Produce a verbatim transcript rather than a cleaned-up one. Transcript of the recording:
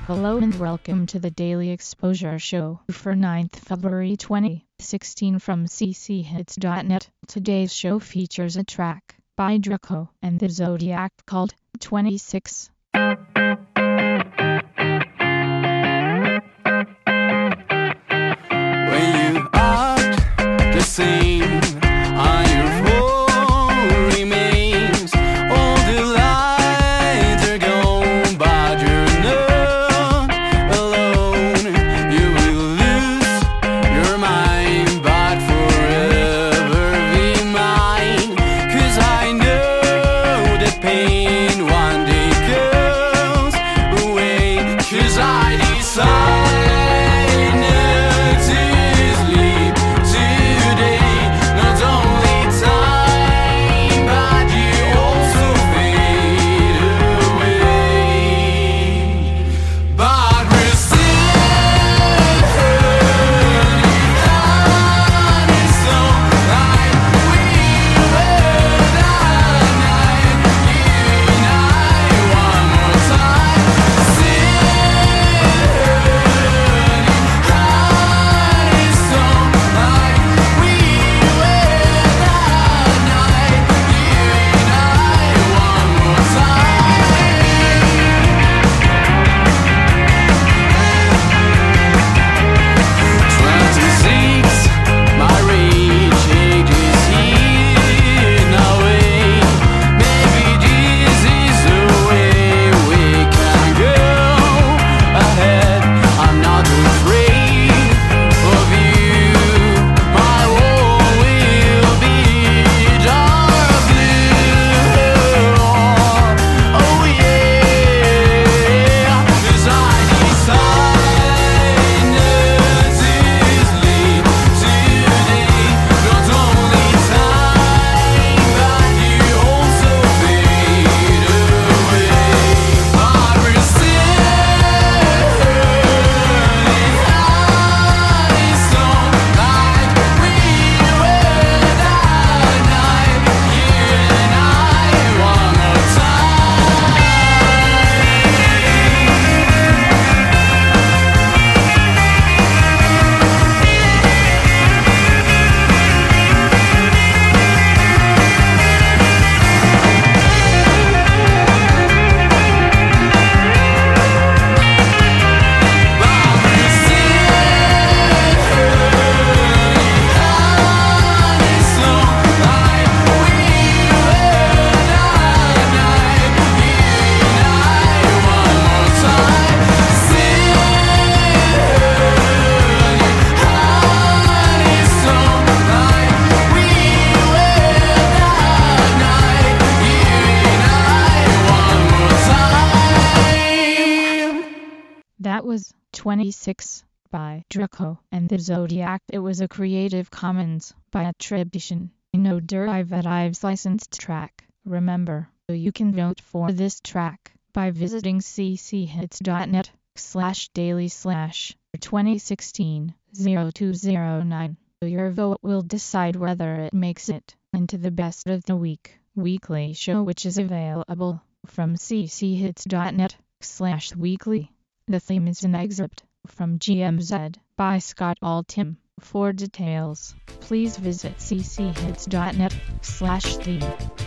Hello and welcome to the Daily Exposure Show for ninth February twenty sixteen from c c hits dot net. Today's show features a track by Draco and the Zodiac called twenty-six. When you act the same on your phone remains, all the lights are gone, but you're not alone. You will lose your mind, but forever be mine. 'Cause I know the pain one day goes away. 'Cause I decide That was twenty-six by Draco and the Zodiac. It was a Creative Commons by attribution, no derivatives licensed track. Remember, you can vote for this track by visiting c c hits dot net slash daily slash twenty sixteen oh two oh nine. Your vote will decide whether it makes it into the best of the week weekly show, which is available from c c hits dot net slash weekly. The theme is an excerpt from G M Z by Scott Altham. For details, please visit c c hits dot net slash theme.